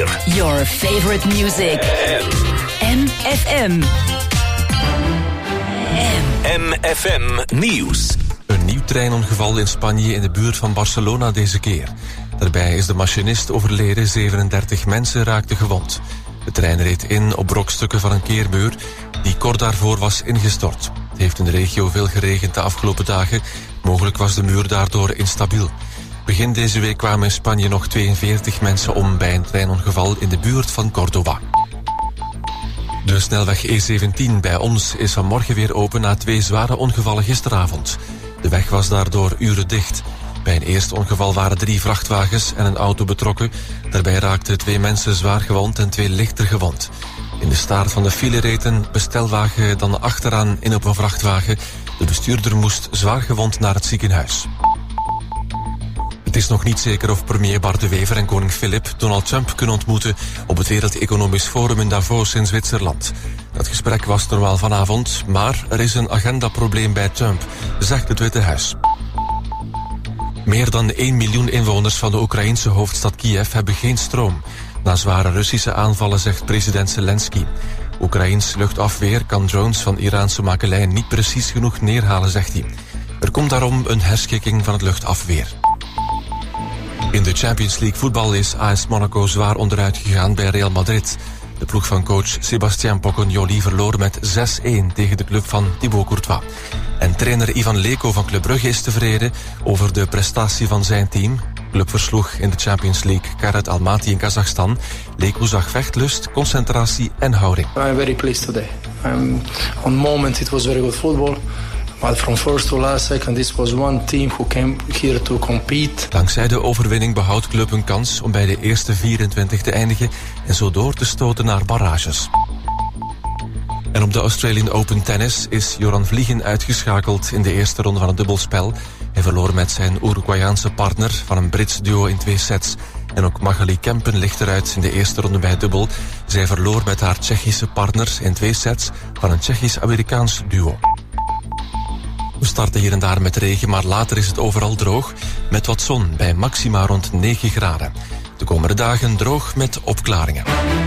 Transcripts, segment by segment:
4. Your favorite music. MFM. MFM Nieuws. Een nieuw treinongeval in Spanje in de buurt van Barcelona deze keer. Daarbij is de machinist overleden, 37 mensen raakten gewond. De trein reed in op brokstukken van een keermuur die kort daarvoor was ingestort. Het heeft in de regio veel geregend de afgelopen dagen. Mogelijk was de muur daardoor instabiel. Begin deze week kwamen in Spanje nog 42 mensen om bij een treinongeval in de buurt van Córdoba. De snelweg E17 bij ons is vanmorgen weer open na 2 zware ongevallen gisteravond. De weg was daardoor uren dicht. Bij een eerste ongeval waren 3 vrachtwagens en een auto betrokken. Daarbij raakten 2 mensen zwaar gewond en 2 lichter gewond. In de staart van de file reed een bestelwagen dan achteraan in op een vrachtwagen. De bestuurder moest zwaar gewond naar het ziekenhuis. Het is nog niet zeker of premier Bart De Wever en koning Filip Donald Trump kunnen ontmoeten op het Wereld Economisch Forum in Davos in Zwitserland. Dat gesprek was normaal vanavond, maar er is een agendaprobleem bij Trump, zegt het Witte Huis. Meer dan 1 miljoen inwoners van de Oekraïense hoofdstad Kiev hebben geen stroom. Na zware Russische aanvallen, zegt president Zelensky. Oekraïens luchtafweer kan drones van Iraanse makelij niet precies genoeg neerhalen, zegt hij. Er komt daarom een herschikking van het luchtafweer. In de Champions League voetbal is AS Monaco zwaar onderuit gegaan bij Real Madrid. De ploeg van coach Sébastien Pocognoli verloor met 6-1 tegen de club van Thibaut Courtois. En trainer Ivan Leko van Club Brugge is tevreden over de prestatie van zijn team. De club versloeg in de Champions League Kairat Almaty in Kazachstan. Leko zag vechtlust, concentratie en houding. I'm very pleased today. On moment it was very good football. But from first to last second, this was one team who came here to compete. Dankzij de overwinning behoudt club een kans om bij de eerste 24 te eindigen en zo door te stoten naar barrages. En op de Australian Open Tennis is Joran Vliegen uitgeschakeld in de eerste ronde van het dubbelspel. Hij verloor met zijn Uruguayaanse partner van een Brits duo in 2 sets. En ook Magali Kempen ligt eruit in de eerste ronde bij het dubbel. Zij verloor met haar Tsjechische partner in 2 sets van een Tsjechisch-Amerikaans duo. We starten hier en daar met regen, maar later is het overal droog. Met wat zon bij maxima rond 9 graden. De komende dagen droog met opklaringen.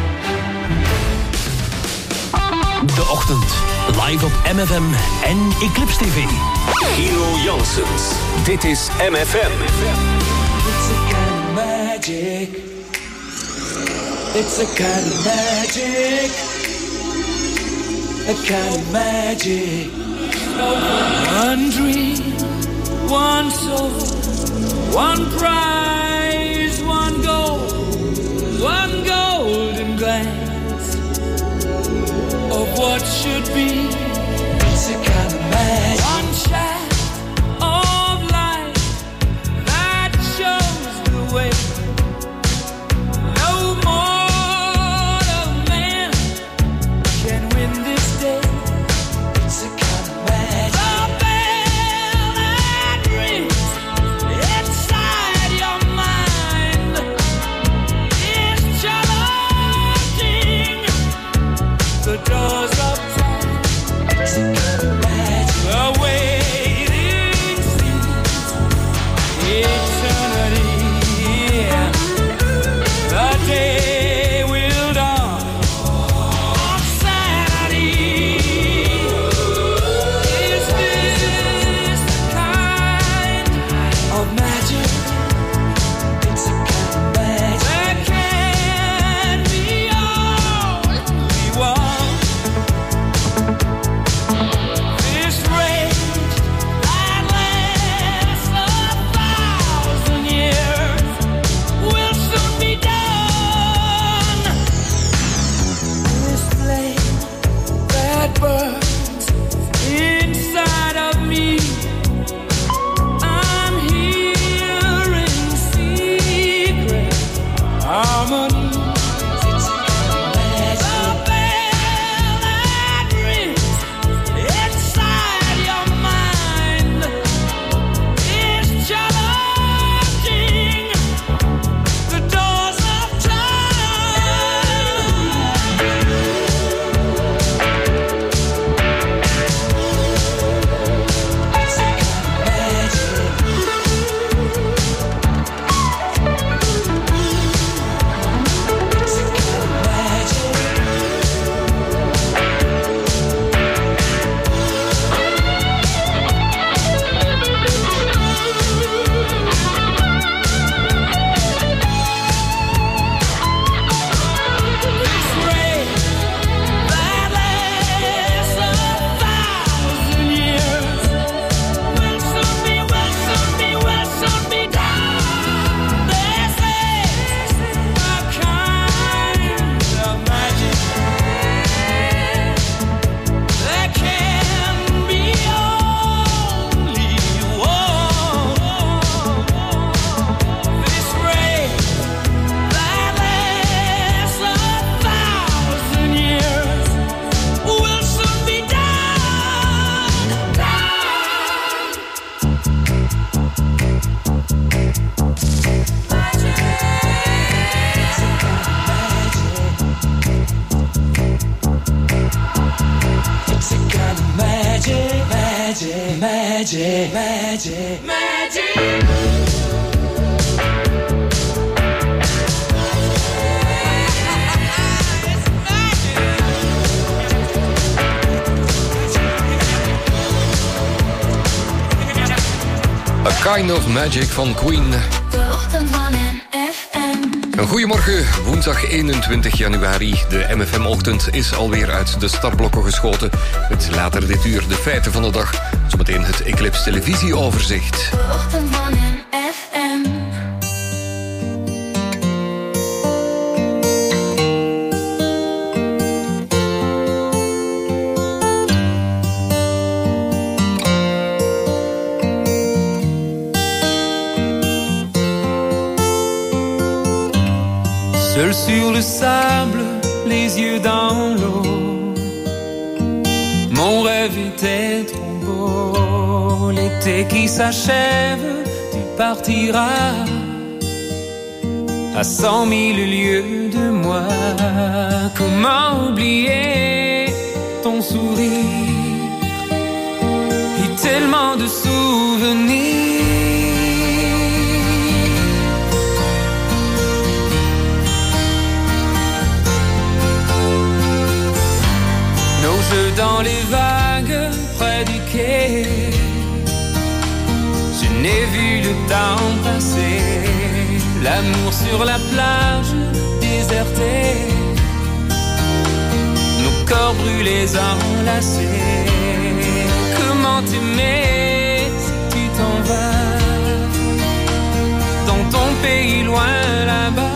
De ochtend, live op MFM en Eclipse TV. Hero Janssens, dit is MFM. It's a kind of magic. It's a kind of magic. A kind of magic. One dream, one soul, one prize, one goal, one golden glance of what should be. It's a kind of magic. One shaft of light that shows the way. No mortal man can win this day. It's a kind of magic. The bell that rings inside your mind is challenging the doors of time. magic, magic, magic. A Kind of Magic van Queen. De ochtend van MFM. Een goedemorgen, woensdag 21 januari. De MFM-ochtend is alweer uit de startblokken geschoten. Met later dit uur de feiten van de dag. Zometeen het Eclipse televisieoverzicht. De ochtend van MFM. Seul sur le sable, les yeux dans l'eau. Mon rêve était trop beau. L'été qui s'achève, tu partiras à 100 000 lieues de moi. Comment oublier ton sourire et tellement de souvenirs. Dans les vagues près du quai, je n'ai vu le temps passer. L'amour sur la plage désertée, nos corps brûlés enlacés. Comment t'aimer si tu t'en vas dans ton pays loin là-bas.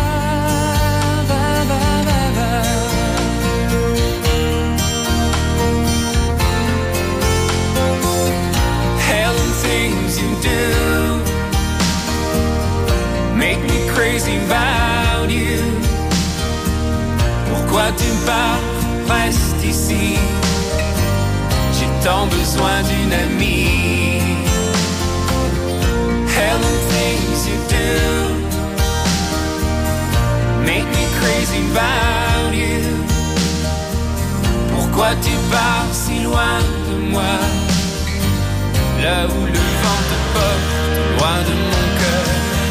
Make me crazy about you. Pourquoi tu pars, reste ici. J'ai tant besoin d'une amie. Hell and things you do make me crazy about you. Pourquoi tu pars si loin de moi, là où le vent te porte, loin de mon cœur.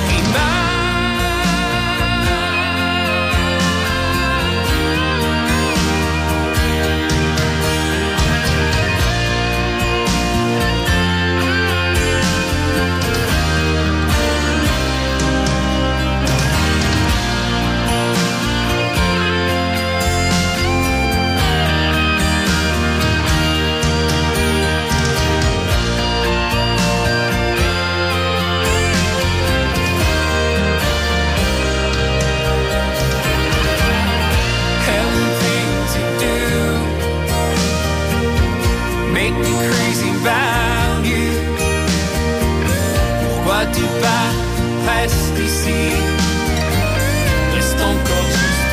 Tu pars, reste ici. Reste encore juste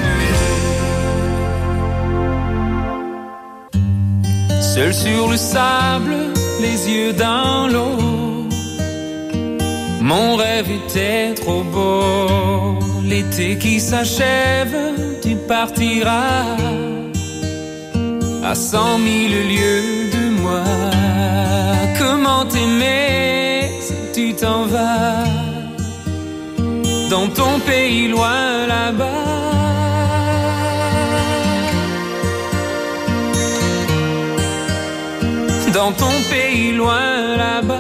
une nuit. Seul sur le sable, les yeux dans l'eau. Mon rêve était trop beau. L'été qui s'achève, tu partiras à 100 000 lieues de moi. Comment t'aimer si tu t'en vas dans ton pays loin là-bas. Dans ton pays loin là-bas.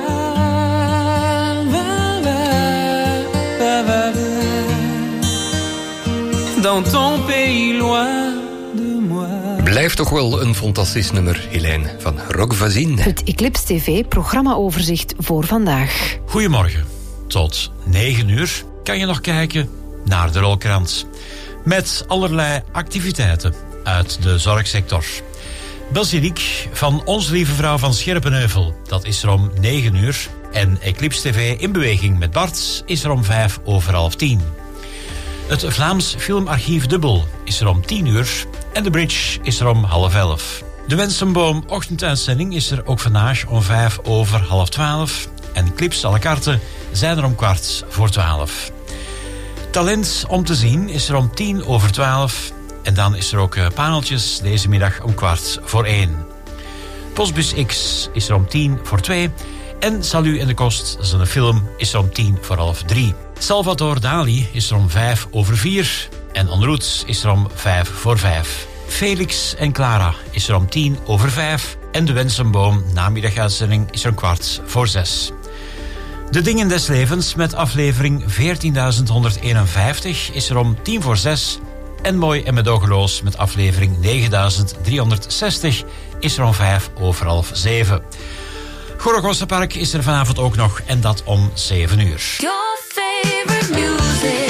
Dans ton pays loin de moi. Blijft toch wel een fantastisch nummer, Helene van Rock Voisine. Het Eclipse TV-programmaoverzicht voor vandaag. Goedemorgen. Tot 9 uur kan je nog kijken naar de rolkrant. Met allerlei activiteiten uit de zorgsector. Basiliek van Onze Lieve Vrouw van Scherpenheuvel. Dat is er om 9 uur. En Eclipse TV in beweging met Bart is er om 10:05. Het Vlaams Filmarchief Dubbel is er om 10 uur. En de Bridge is er om 10:30. De Wensenboom ochtenduitzending is er ook vandaag om 11:05. En clips à la carte zijn er om 11:15. Talent om te zien is er om 10:10. En dan is er ook paneltjes deze middag om 12:15. Postbus X is er om 2:50. En Salut en de Kost, dat is een film, is er om 2:50. Salvador Dali is er om 4:05. En En route is er om 5:45. Felix en Clara is er om 5:10. En de Wensenboom namiddaguitzending is er om 5:15. De Dingen des Levens met aflevering 14.151 is er om 5:10. En Mooi en Medogeloos met aflevering 9.360 is er om 6:05. Gorogostenpark is er vanavond ook nog en dat om 7 uur. Your favorite music.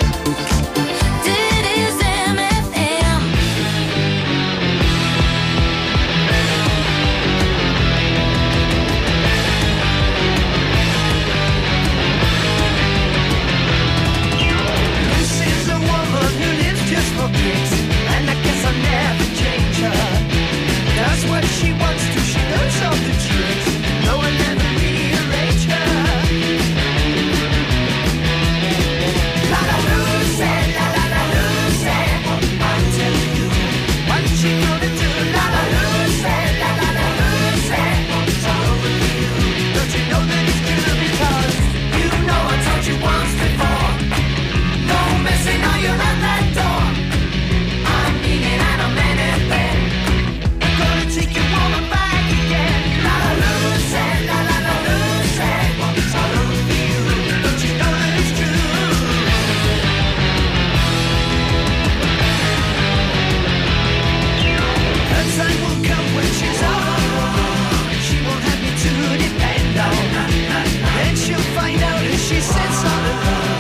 Dit is MFM. This is a woman who lives just for kicks, and I guess I'll never change her. Does what she wants to, she knows all the tricks. No one ever rearrange her. La la Lucy, la la la Lucy. I'm telling you, what she gonna do? La la Lucy, la la la Lucy. It's all over you. Don't you know that it's true? Because you know I told you once before. No messing now, you're at that door. I'm meaning and I'm anything. I'm gonna take your woman back again. La la Lucy, la la la Lucy. It's all over you. Don't you know that it's true? Her time will come when she's all alone. She won't have me to depend on. Then she'll find out if she sits on her own.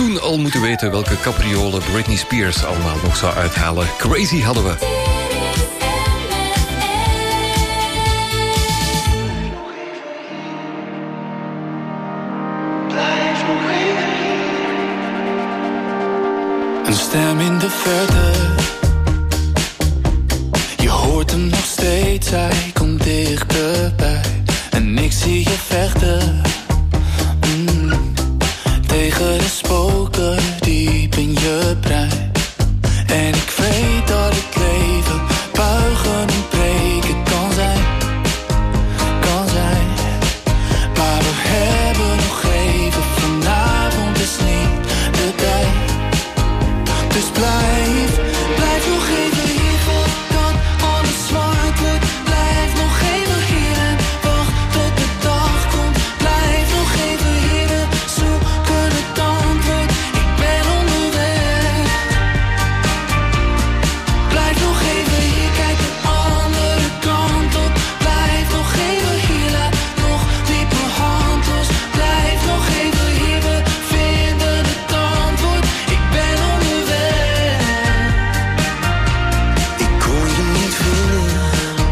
toen al moeten weten welke capriolen Britney Spears allemaal nog zou uithalen. Crazy hadden we. Een stem in de verte, je hoort hem nog steeds, hij komt dichterbij. En ik zie je vechten, tegen de spoken diep in je brein. En ik weet dat het leven buigen en breken kan zijn. Maar we hebben nog even, vanavond is niet de tijd. Dus blijf nog even hier voordat alles zwart wordt. Blijf nog even hier en wacht tot de dag komt. Blijf nog even hier, we zoeken het antwoord. Ik ben onderweg. Blijf nog even hier, kijk de andere kant op. Blijf nog even hier, laat nog niet mijn hand los. Blijf nog even hier, we vinden het antwoord. Ik ben onderweg. Ik kon je niet vinden,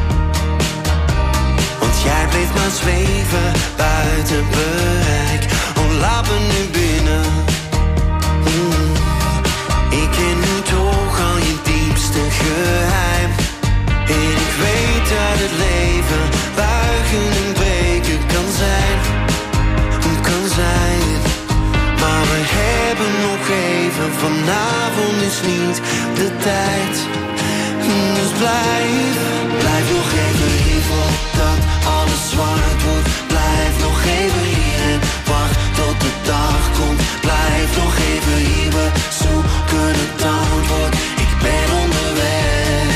want jij bleef maar zweven buiten bereik. Oh, laat me nu binnen. Ik ken nu toch al je diepste geheim. En ik weet dat het leven buigen en breken kan zijn. Maar we hebben nog even, vanavond is niet de tijd. Dus blijf nog even hier voordat alles zwart wordt. Blijf nog even hier en wacht tot de dag komt. Blijf nog even hier, we zoeken het antwoord. Ik ben onderweg.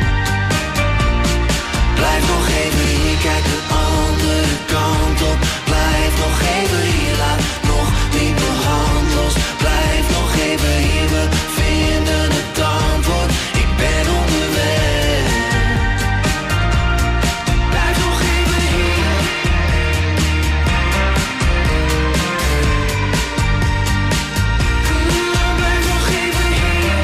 Blijf nog even hier, kijk de andere kant op. Blijf nog even hier, laat nog niet mijn hand los. Blijf nog even hier, we vinden het antwoord. Ik ben onderweg. Blijf nog even hier. Blijf nog even hier.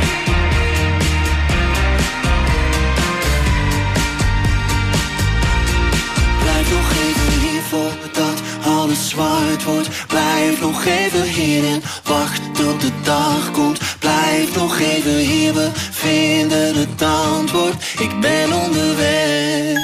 Blijf nog even hier voordat alles zwart wordt. Blijf nog even hier en wacht tot de dag komt. Blijf nog even hier, we vinden het antwoord. Ik ben onderweg.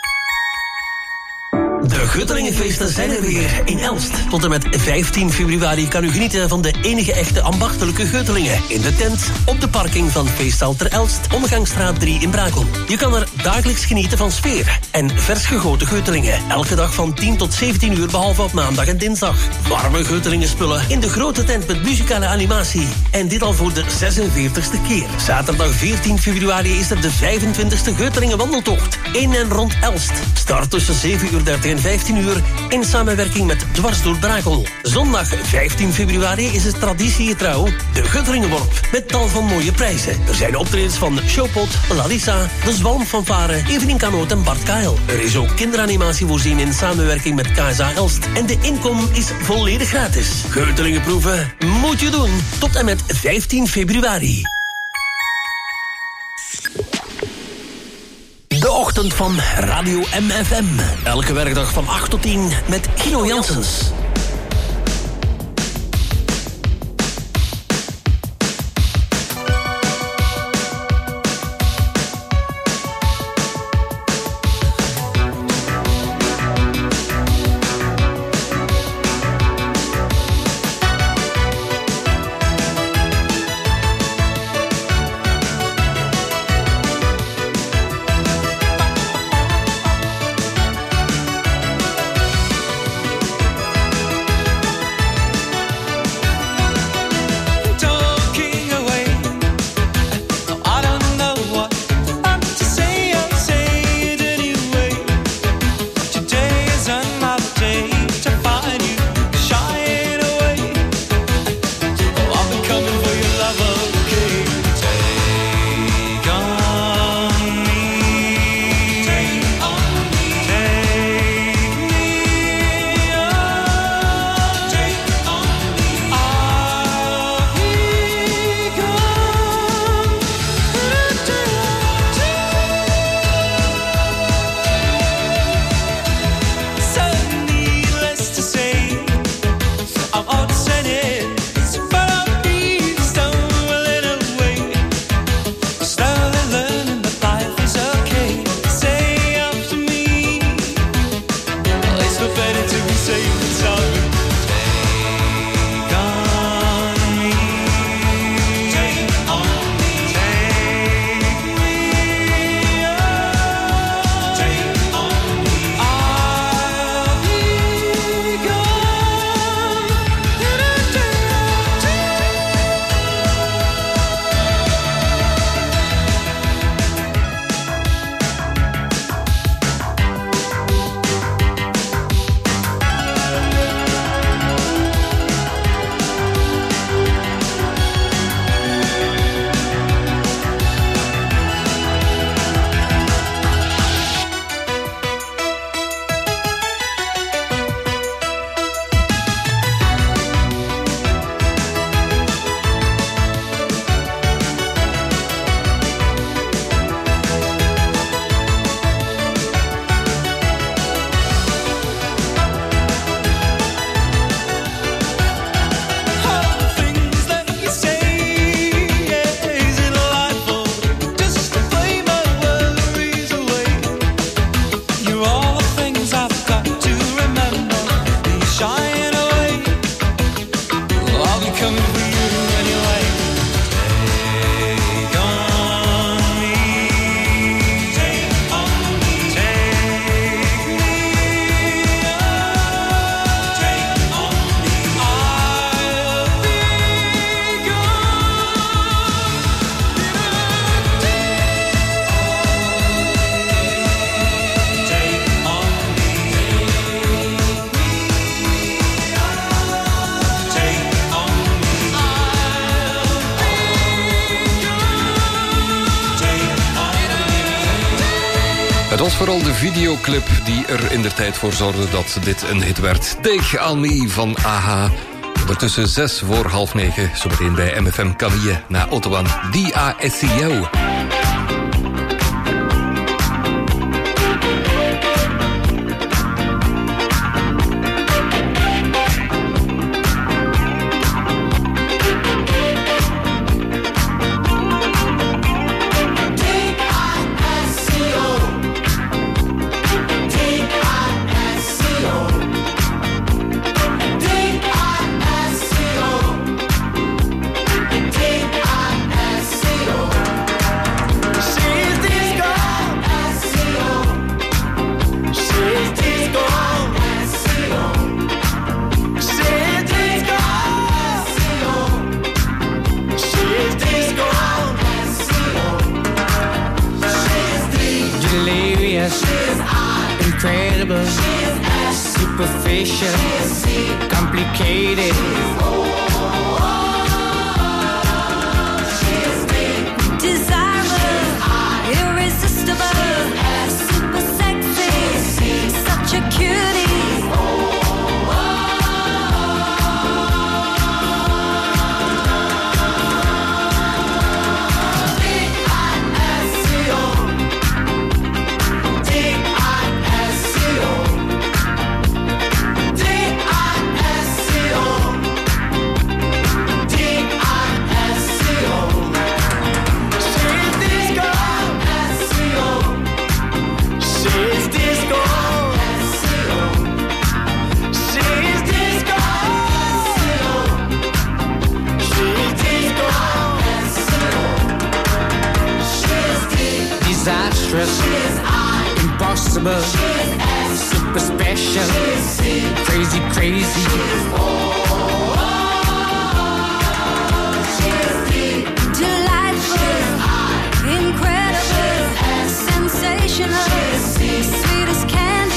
De Guttelingenfeesten zijn er weer in Elst. Tot en met 15 februari kan u genieten van de enige echte ambachtelijke Guttelingen. In de tent, op de parking van Feesthal ter Elst, Omgangsstraat 3 in Brakel. Je kan er dagelijks genieten van sfeer en vers gegoten Guttelingen. Elke dag van 10 tot 17 uur, behalve op maandag en dinsdag. Warme Guttelingen spullen in de grote tent met muzikale animatie. En dit al voor de 46e keer. Zaterdag 14 februari is er de 25e Guttelingen wandeltocht. In en rond Elst. Start tussen 7:30 en 15 uur in samenwerking met Dwars door Brakel. Zondag 15 februari is het traditiegetrouw de Guttelingenworp met tal van mooie prijzen. Er zijn optredens van Showpot, Larissa, de Zwalmfanfare, Evelien Kanoot en Bart Kael. Er is ook kinderanimatie voorzien in samenwerking met KSA Elst. En de inkom is volledig gratis. Guttelingen proeven moet je doen tot en met 15 februari. De ochtend van Radio MFM. Elke werkdag van 8 tot 10 met Guido Janssens. Het was vooral de videoclip die er indertijd voor zorgde dat dit een hit werd. Take On Me van AHA. Ondertussen 8:06. Zometeen bij MFM Camille na Ottawa DASCO. Incredible, superficial, complicated. Desirable, irresistible, super sexy, such a cutie. Disastrous, impossible, super special, crazy, crazy. Delightful, incredible, sensational, sweet as candy.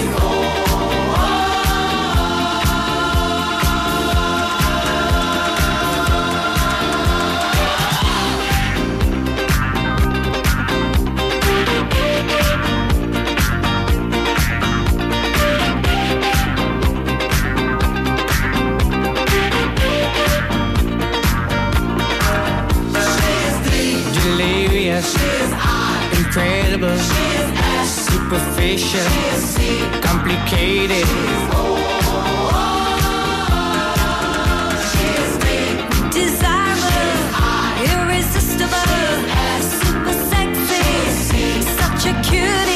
Incredible, superficial, complicated. Desirable, irresistible, super sexy, such a cutie.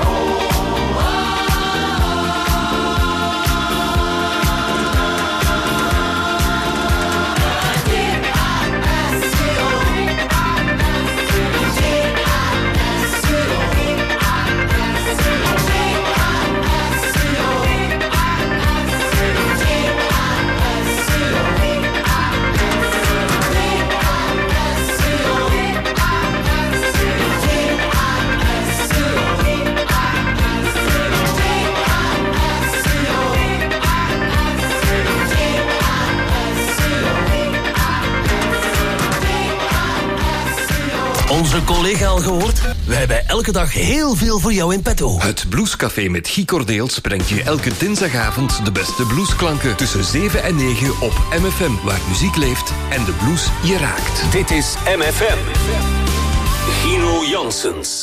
Onze collega al gehoord? We hebben elke dag heel veel voor jou in petto. Het Bluescafé met Guy Cordeels brengt je elke dinsdagavond de beste bluesklanken tussen 7 en 9 op MFM, waar muziek leeft en de blues je raakt. Dit is MFM. Gino Janssens.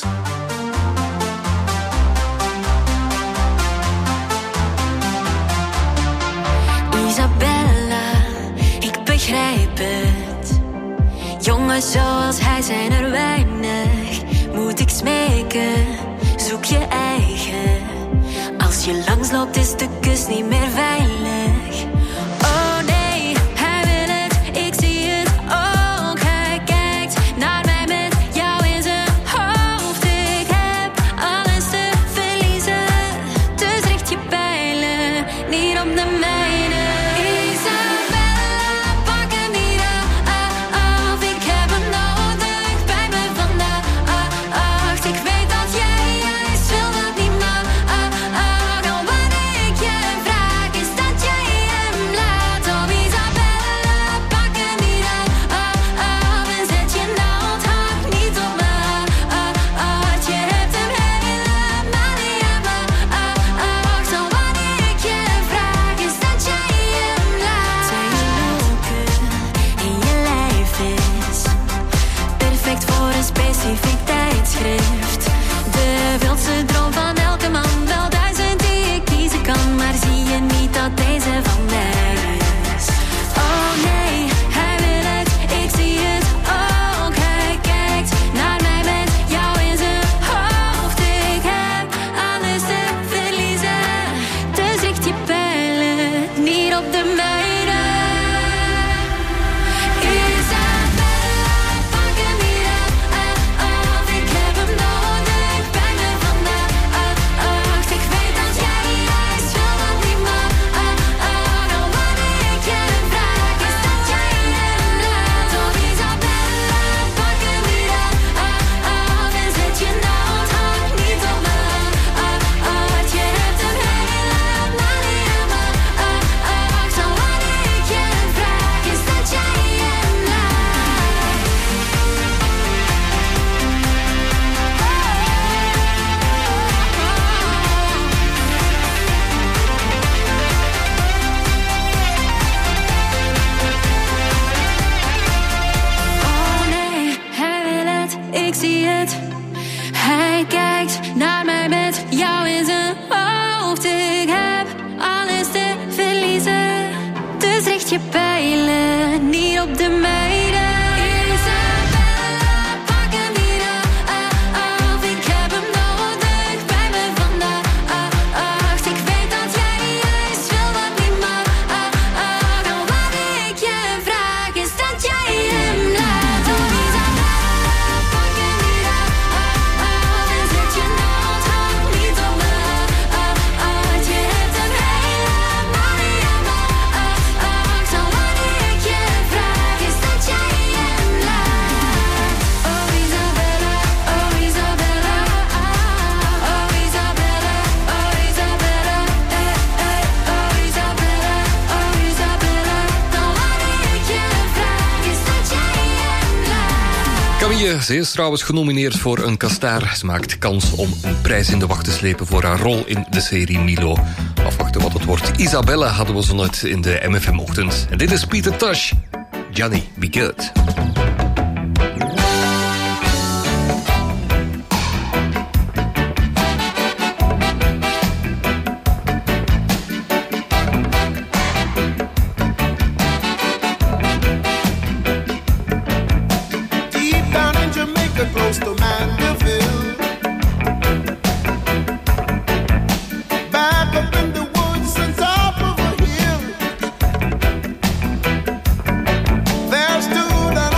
Isabella, ik begrijp het. Jongens zoals hij zijn er weinig. Moet ik smeken, zoek je eigen. Als je langsloopt is de kus niet meer veilig. Oh nee, hij wil het, ik zie het ook. Hij kijkt naar mij met jou in zijn hoofd. Ik heb alles te verliezen, dus richt je pijlen niet op de mijne. Is goeie. Ze is trouwens genomineerd voor een Kastaar. Ze maakt kans om een prijs in de wacht te slepen voor haar rol in de serie Milo. Afwachten wat het wordt. Isabella hadden we zo net in de MFM-ochtend. En dit is Peter Tosh. Johnny, be good. Close to Mandeville, back up in the woods and top of a hill, there stood an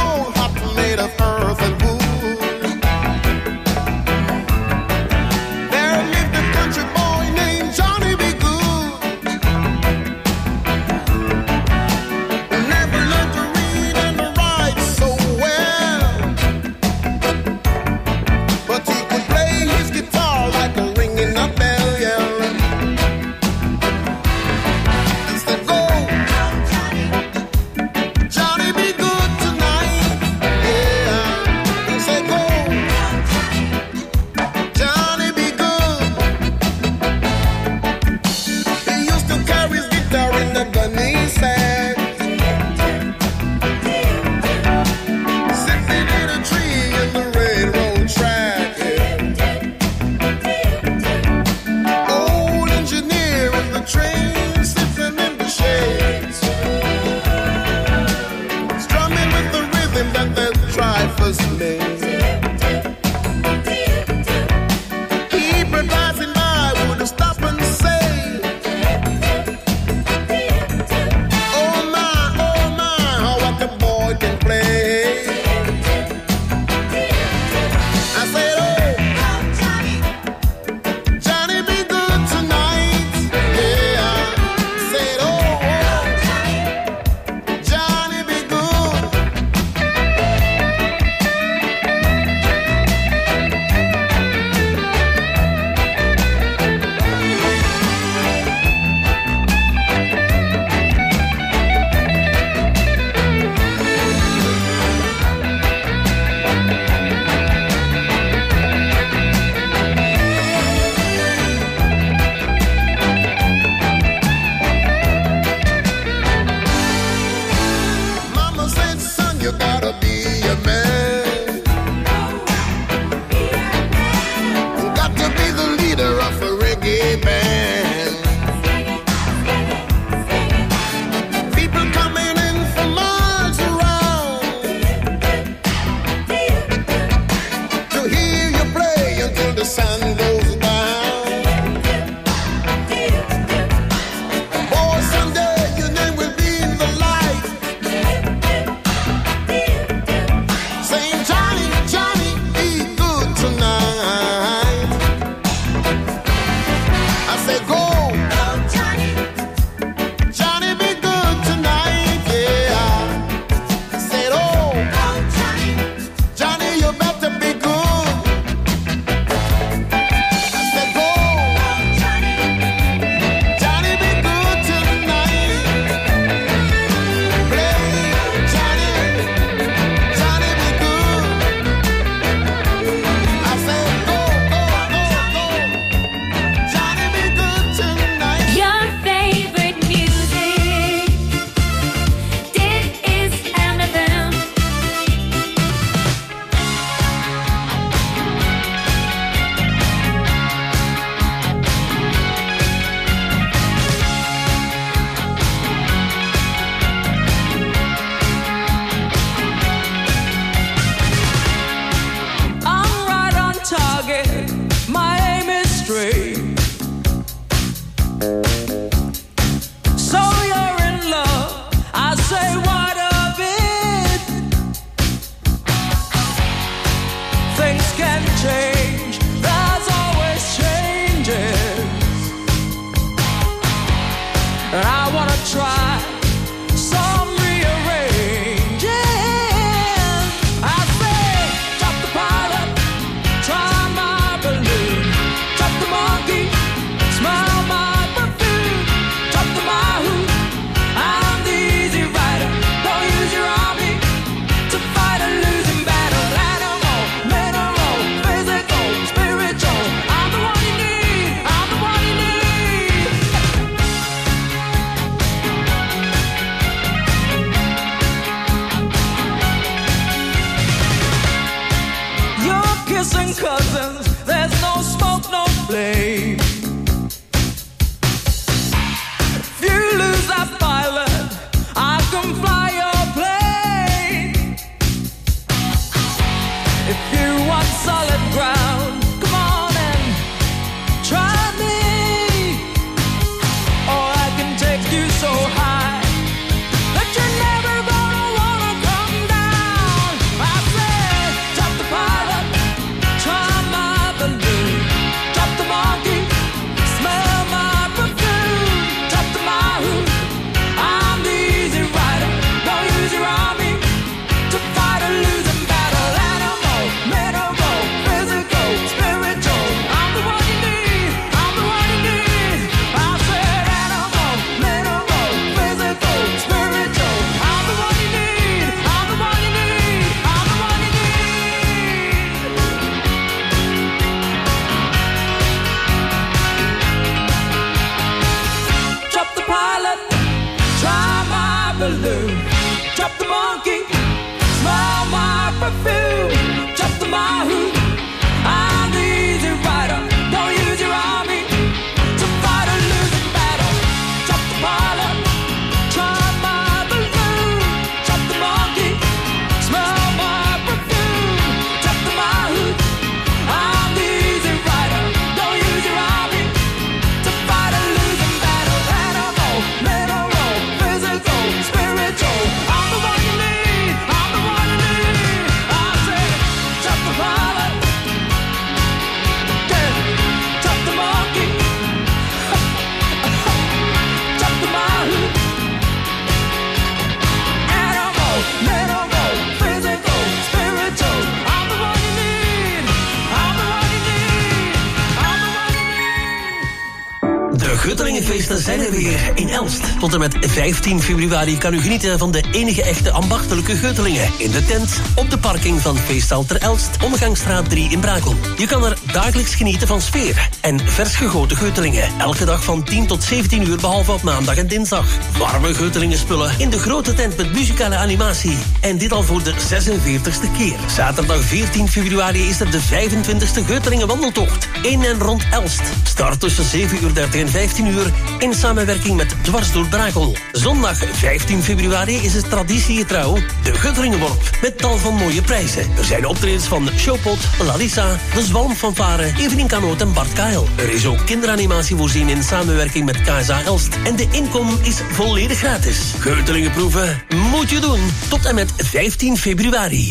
De Guttelingenfeesten zijn er weer in Elst. Tot en met 15 februari kan u genieten van de enige echte ambachtelijke Guttelingen. In de tent, op de parking van Feestzaal ter Elst, Omgangsstraat 3 in Brakel. Je kan er dagelijks genieten van sfeer en vers gegoten Guttelingen. Elke dag van 10 tot 17 uur, behalve op maandag en dinsdag. Warme Guttelingen spullen in de grote tent met muzikale animatie. En dit al voor de 46e keer. Zaterdag 14 februari is er de 25e Guttelingen wandeltocht. In en rond Elst. Start tussen 7:30 en 15 uur in samenwerking met Dwars door Brakel. Zondag 15 februari is het traditiegetrouw de Guttelingenworp met tal van mooie prijzen. Er zijn optredens van Showpot, Larissa, de Zwalmfanfare, Evelien Kanoot en Bart Kael. Er is ook kinderanimatie voorzien in samenwerking met KSA Elst. En de inkom is volledig gratis. Guttelingenproeven moet je doen tot en met 15 februari.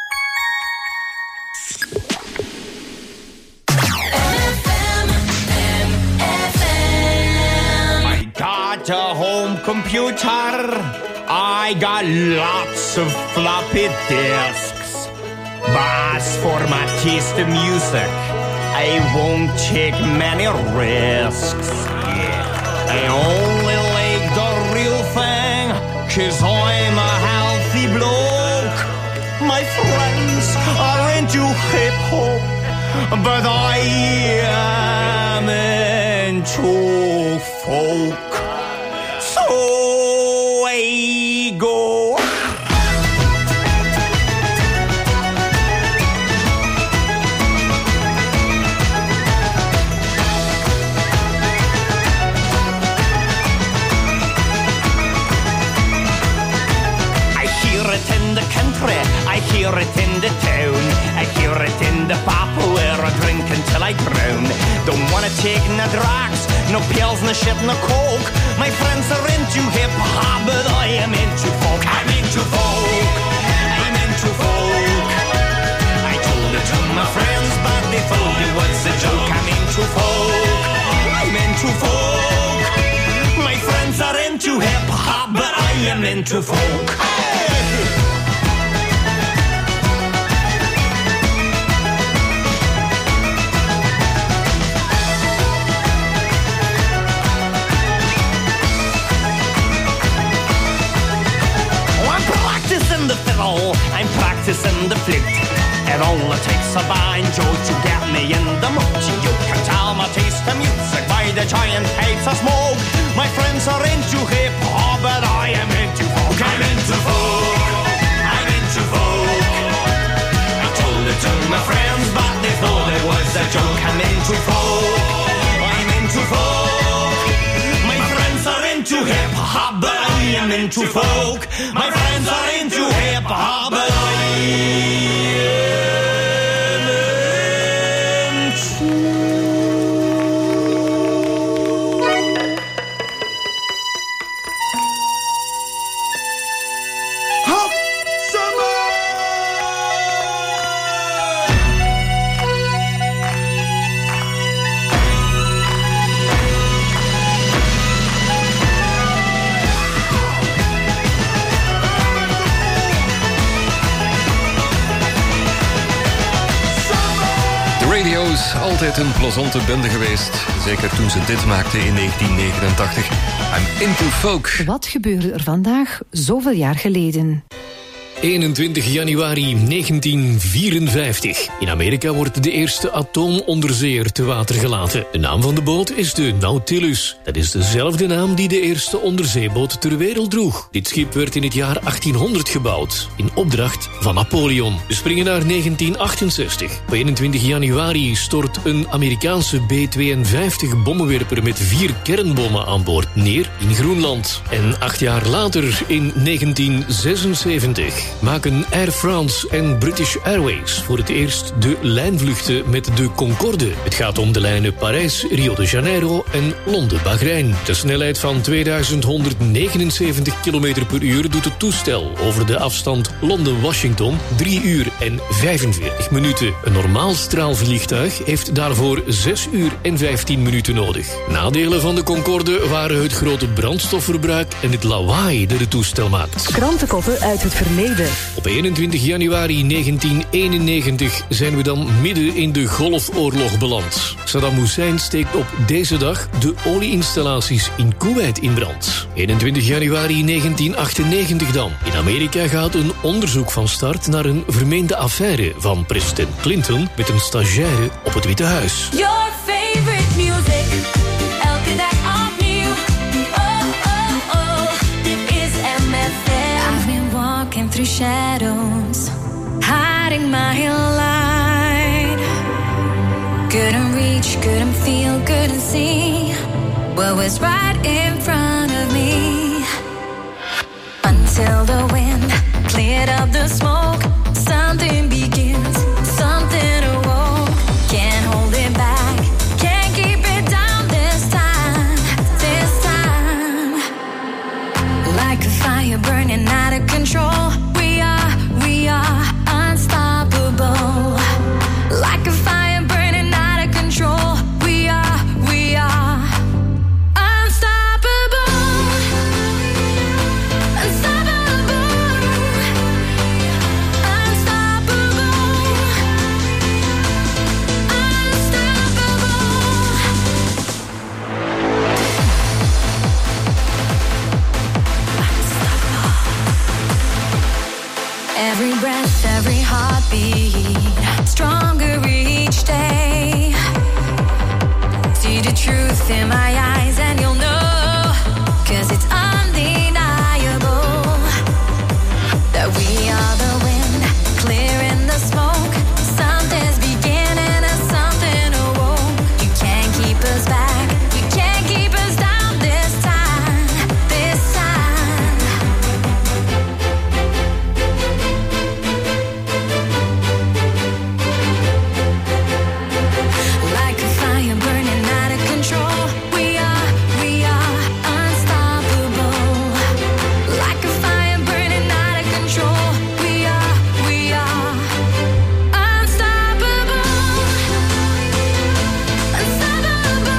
Got a home computer. I got lots of floppy disks. But for my taste in music, I won't take many risks. Yeah. I only like the real thing, 'cause I'm a healthy bloke. My friends are into hip-hop, but I am into folk. So I go. I hear it in the country, I hear it in the town, I hear it in the pub where I drink until I drown. Don't wanna take no drugs, no pills, no shit, no coke. My friends are into hip-hop, but I am into folk. I'm into folk, I'm into folk. I told it to my friends, but they thought it was a joke. I'm into folk, I'm into folk. My friends are into hip-hop, but I am into folk. The fiddle, I'm practicing the flute, and all it takes a banjo to get me in the mood. You can tell my taste of music by the giant pipes of smoke. My friends are into hip-hop, but I am into folk. I'm into folk, I'm into folk. I told it to my friends, but they thought it was a joke. I'm into folk, I'm into folk. My friends are into hip-hop, but I am into folk. My friends are into hip-hop, but I am Hop Summer! Radio's, altijd een plezante bende geweest. Zeker toen ze dit maakten in 1989. I'm into folk. Wat gebeurde er vandaag zoveel jaar geleden? 21 januari 1954. In Amerika wordt de eerste atoomonderzeeër te water gelaten. De naam van de boot is de Nautilus. Dat is dezelfde naam die de eerste onderzeeboot ter wereld droeg. Dit schip werd in het jaar 1800 gebouwd, in opdracht van Napoleon. We springen naar 1968. Op 21 januari stort een Amerikaanse B-52 bommenwerper met 4 kernbommen aan boord neer in Groenland. En 8 jaar later, in 1976... maken Air France en British Airways voor het eerst de lijnvluchten met de Concorde. Het gaat om de lijnen Parijs, Rio de Janeiro en Londen-Bahrein. De snelheid van 2179 km per uur doet het toestel over de afstand Londen-Washington 3 uur en 45 minuten. Een normaal straalvliegtuig heeft daarvoor 6 uur en 15 minuten nodig. Nadelen van de Concorde waren het grote brandstofverbruik en het lawaai dat het toestel maakt. Krantenkoppen uit het verleden Cariben. Op 21 januari 1991 zijn we dan midden in de Golfoorlog beland. Saddam Hussein steekt op deze dag de olieinstallaties in Kuwait in brand. 21 januari 1998 dan. In Amerika gaat een onderzoek van start naar een vermeende affaire van president Clinton met een stagiaire op het Witte Huis. Your favorite music, elke dag opnieuw. Oh, oh, oh, dit is MFM. I've been walking through shadows, hiding my light. Couldn't reach, couldn't feel, couldn't see what was right in front of me. Until the wind cleared up the smoke, something begins, something awoke. Can't hold it back, can't keep it down this time, this time. Like a fire burning out of control, we are unstoppable. Like a fire burning out of control, we are unstoppable. Unstoppable. Every breath, every heartbeat, stronger each day. See the truth in my eyes and you'll know, 'cause it's undeniable that we are the wind, clearing the smoke. Something's beginning and something awoke. You can't keep us back, you can't keep us down this time, this time. Like a fire burning out of control, we are unstoppable. Like a fire burning out of control, we are unstoppable. Unstoppable.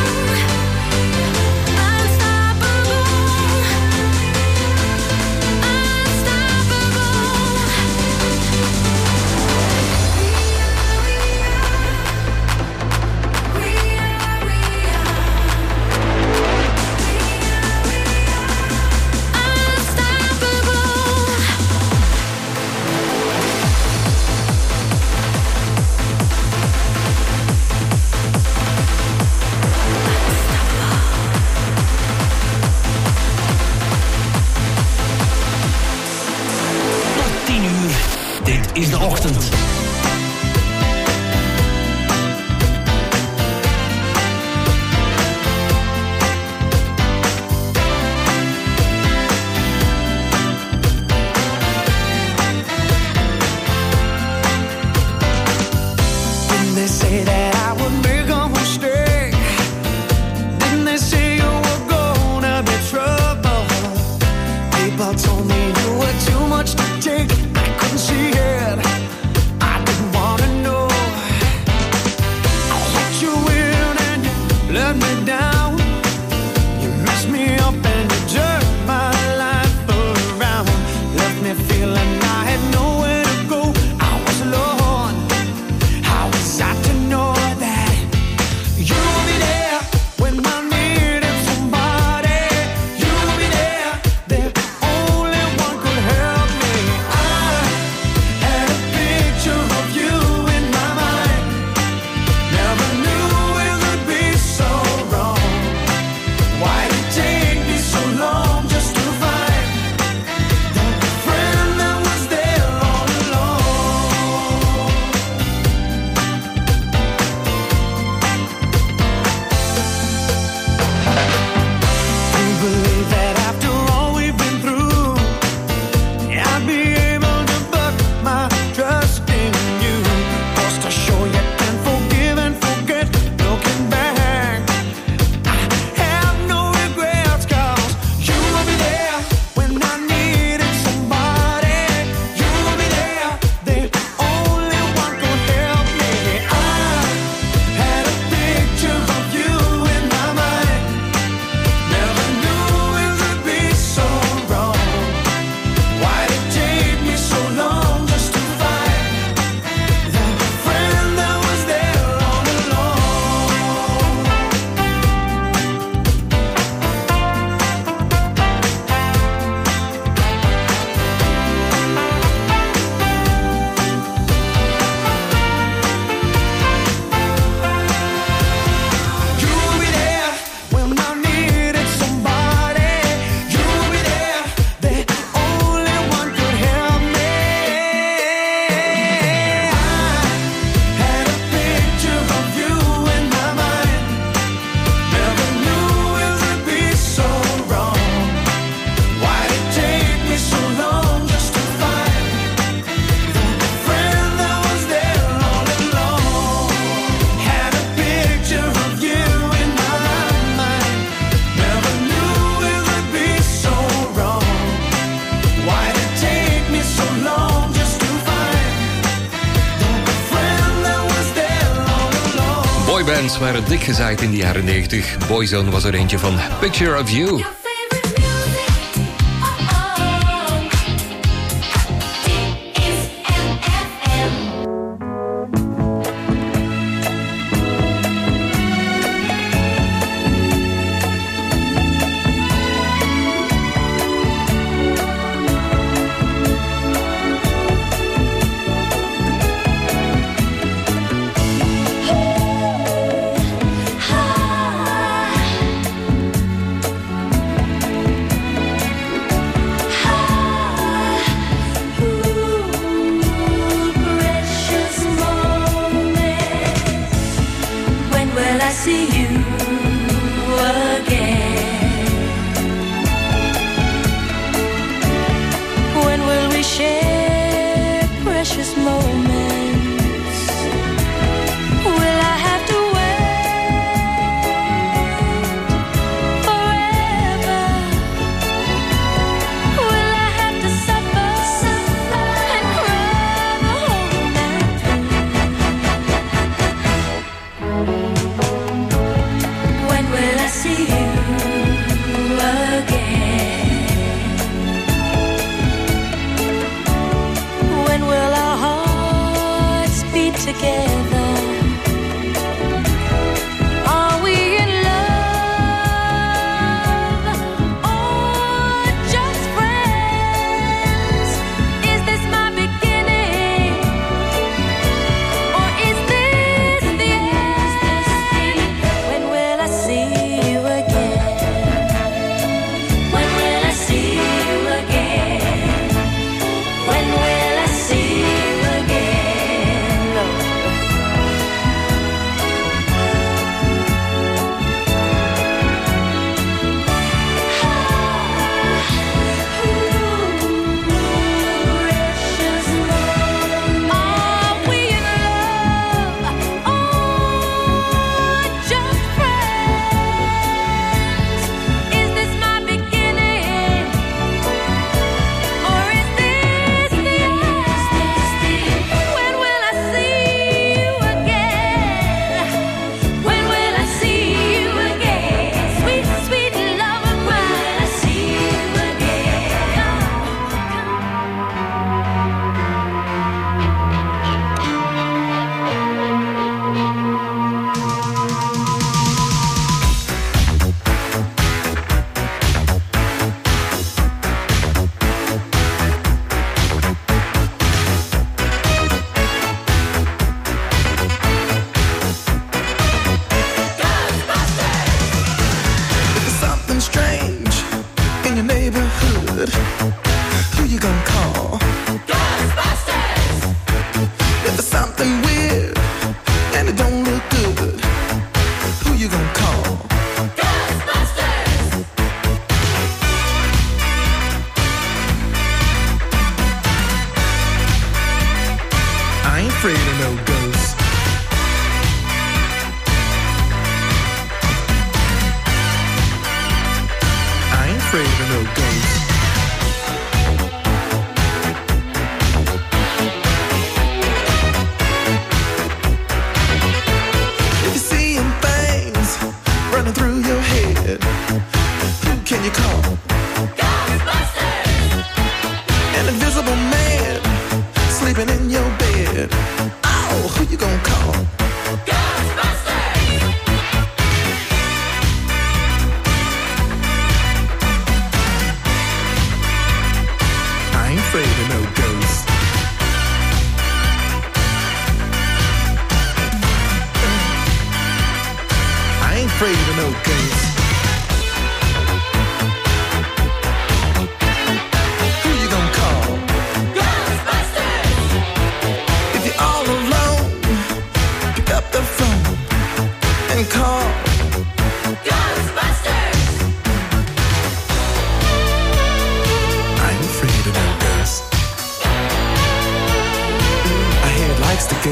Tot 10 uur. Dit is de ochtend. Didn't they say that I would make a mistake? Didn't they say you were gonna be trouble? People told me you were too much to take. I couldn't see it. I didn't wanna know. I let you in and you let me down. You messed me up and you turned my life around. Left me feeling I had nowhere to go. I was alone. How was I to know that you'll be there when I needed somebody? You'll be there, the only one could help me. I had a picture of you in my mind. Never knew it would be so wrong. Boybands waren dik gezaaid in de jaren 90. Boyzone was er eentje van Picture of You.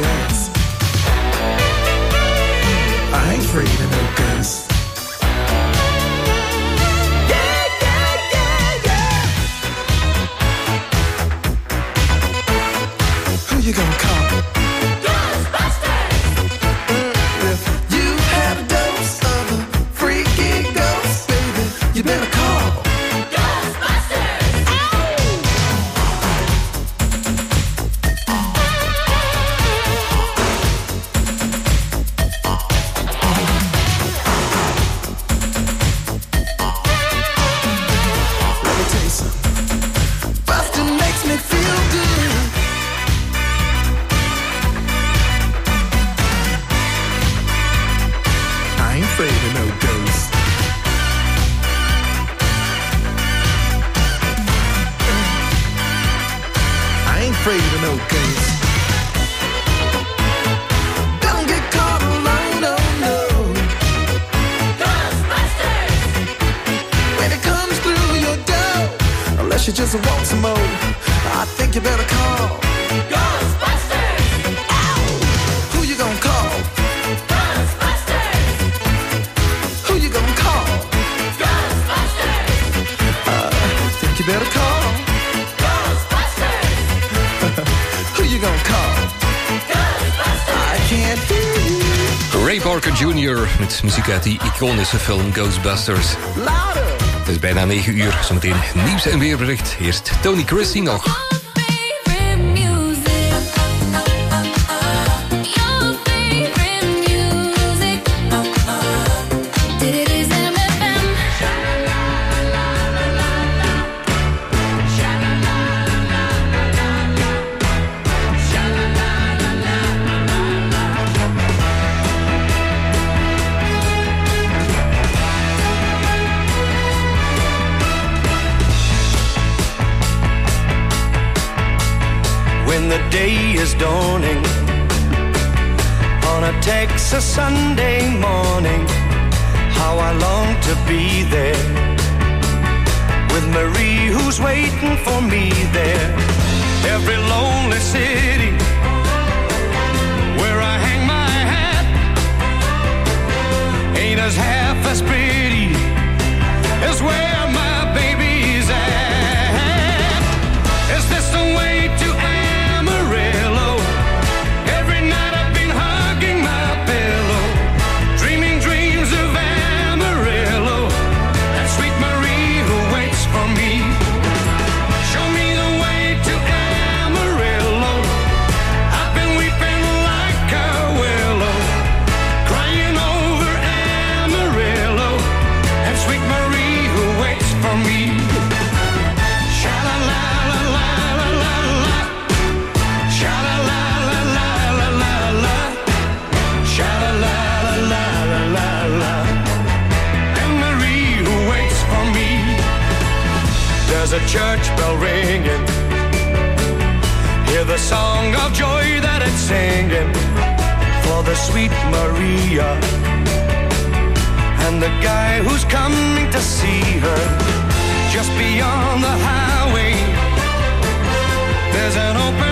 I ain't afraid of no ghosts. no ghosts. I ain't afraid of no ghosts. Don't get caught alone, oh no. Ghostbusters! When it comes through your door, unless you just want some more, I think you better call Ghostbusters! Ow! Who you gonna call? Ghostbusters! Who you gonna call? Ghostbusters! Think you better call Ghostbusters! Who you gonna call? Ghostbusters! I can't hear you. Ray Parker Jr. met muziek uit die iconische film Ghostbusters. Het is bijna 9 uur, zometeen nieuws en weerbericht. Eerst Tony Christie nog. The day is dawning on a Texas Sunday morning. How I long to be there with Marie who's waiting for me there. Every lonely city where I hang my hat ain't as half as pretty as where my baby's at. Is this the way to Amarillo? Every night I've been hugging my pillow, dreaming dreams of Amarillo, that sweet Marie who waits for me. Show me the way to Amarillo. I've been weeping like a willow, crying over Amarillo, and sweet Marie who waits for me. Sha-la-la-la-la-la-la-la, sha-la-la-la-la-la-la-la, sha-la-la-la-la-la-la, and Marie who waits for me. There's a church bell ringing, hear the song of joy that it's singing for the sweet Maria and the guy who's coming to see her. Just beyond the highway, there's an open